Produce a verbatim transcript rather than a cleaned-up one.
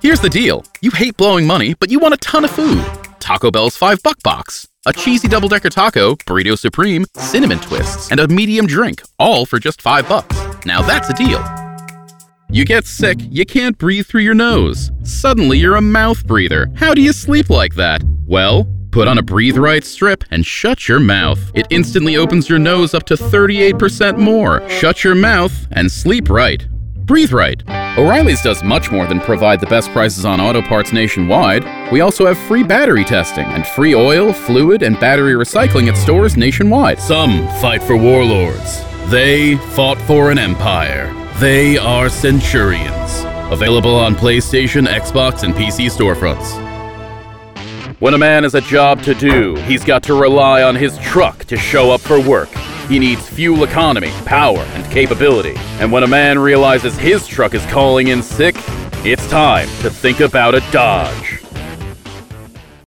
Here's the deal. You hate blowing money, but you want a ton of food. Taco Bell's five buck box. A cheesy double-decker taco, burrito supreme, cinnamon twists, and a medium drink, all for just five bucks. Now that's a deal. You get sick, you can't breathe through your nose. Suddenly you're a mouth breather. How do you sleep like that? Well, put on a Breathe Right strip and shut your mouth. It instantly opens your nose up to thirty-eight percent more. Shut your mouth and sleep right. Breathe Right. O'Reilly's does much more than provide the best prices on auto parts nationwide. We also have free battery testing and free oil, fluid, and battery recycling at stores nationwide. Some fight for warlords. They fought for an empire. They are Centurions. Available on PlayStation, Xbox, and P C storefronts. When a man has a job to do, he's got to rely on his truck to show up for work. He needs fuel economy, power, and capability. And when a man realizes his truck is calling in sick, it's time to think about a Dodge.